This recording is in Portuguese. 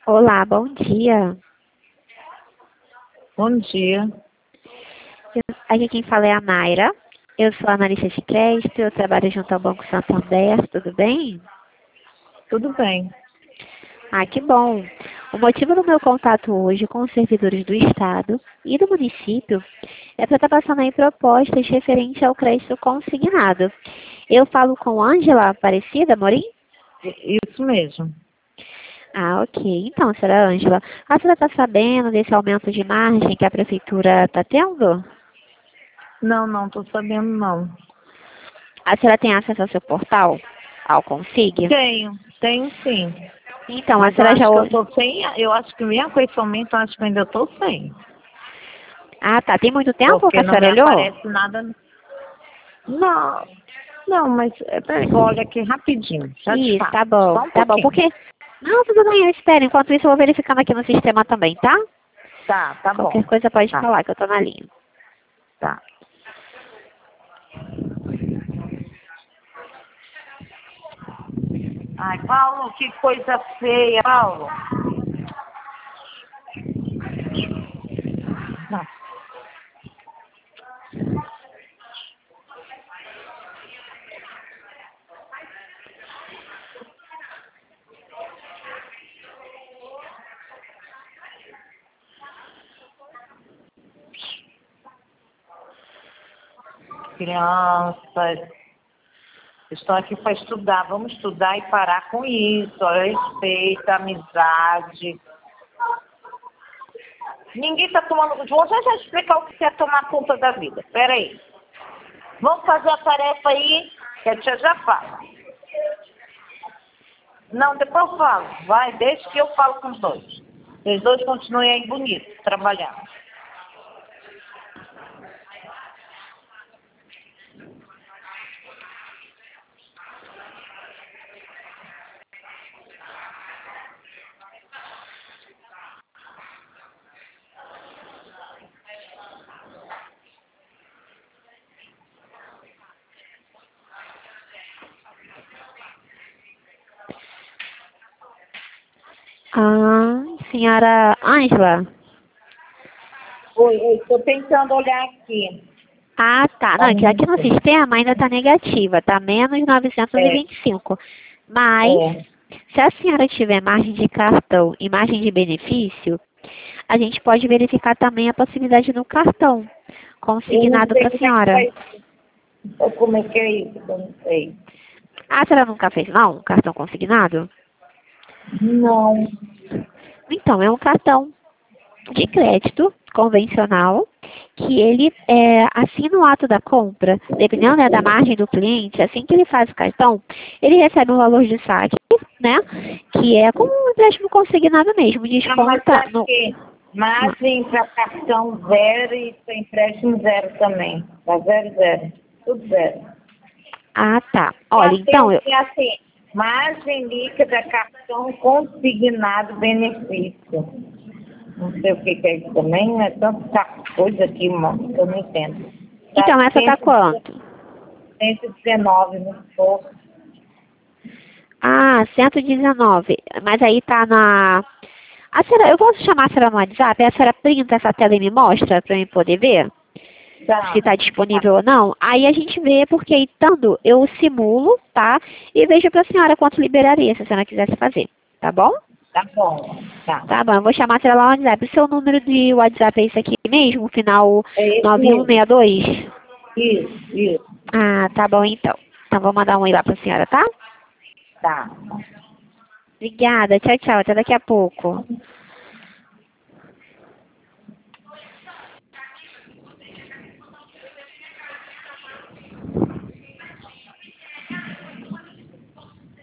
Olá, bom dia. Bom dia. Aqui quem fala é a Mayra. Eu sou analista de crédito, eu trabalho junto ao Banco Santander, tudo bem? Tudo bem. Ah, que bom. O motivo do meu contato hoje com os servidores do Estado e do município é para estar passando aí propostas referentes ao crédito consignado. Eu falo com Ângela Aparecida Morim? Isso mesmo. Ah, ok. Então, senhora Ângela, a senhora está sabendo desse aumento de margem que a prefeitura está tendo? Não estou sabendo não. A senhora tem acesso ao seu portal? Ao Consig? Tenho sim. Então, a Mas eu senhora já acho que eu ouve... tô sem, eu acho que mesmo com esse aumento, eu acho que eu ainda estou sem. Ah, tá. Tem muito tempo que Porque a não me senhora olhou? aparece nada. Não, mas peraí, que eu olho aqui rapidinho. Já te Isso, falo. tá bom. Só um Tá bom, pouquinho. porque... Não, tudo bem, eu espero. Enquanto isso, eu vou verificando aqui no sistema também, tá? Tá Qualquer bom. coisa pode Tá, falar, que eu tô na linha. tá. Ai, Paulo, que coisa feia, Paulo. Não. Crianças, estou aqui para estudar. Vamos estudar e parar com isso. Respeito, amizade. Ninguém está tomando. Vou já explicar o que é tomar conta da vida. Espera aí. Vamos fazer a tarefa aí, que a tia já fala. Não, depois eu falo. Vai, deixa que eu falo com os dois. Os dois continuem aí bonitos, trabalhando. Ah, senhora Ângela? Oi, estou tentando olhar aqui. Ah, tá. Não, é que aqui no sistema ainda tá negativa, tá menos 925. Mas, É. se a senhora tiver margem de cartão e margem de benefício, a gente pode verificar também a possibilidade no cartão Eu não consignado sei para a como é que senhora. faz. Ou como é que é isso, eu não sei. Ah, a senhora nunca fez, não? Um cartão consignado? Não. Então, é um cartão de crédito convencional que ele assina o ato da compra, dependendo, né, da margem do cliente, assim que ele faz o cartão, ele recebe um valor de saque, né, que é como um empréstimo consignado mesmo, Não, mas desconta no... aqui, margem para cartão zero e para empréstimo zero também. Tá zero, zero. Tudo zero. Ah, tá. E Olha, então, assim, margem líquida, cartão consignado, benefício. Não sei o que é isso também, é tanta coisa aqui, mano, que eu não entendo. Tá então essa tá quanto? 119 no esforço. Ah, 119. Mas aí tá na... A senhora, eu vou chamar a senhora no WhatsApp, a senhora printa essa tela e me mostra para eu poder ver? Se está disponível ou não, aí a gente vê, porque aí estando, eu simulo, tá? E vejo para a senhora quanto liberaria, se a senhora quisesse fazer, tá bom? Tá bom, tá. Tá bom, eu vou chamar a senhora lá no WhatsApp. O seu número de WhatsApp é esse aqui mesmo, final É esse mesmo. 9162? Isso, Ah, tá bom então. Então vou mandar um e lá para a senhora, tá? tá. Obrigada, tchau, tchau, até daqui a pouco.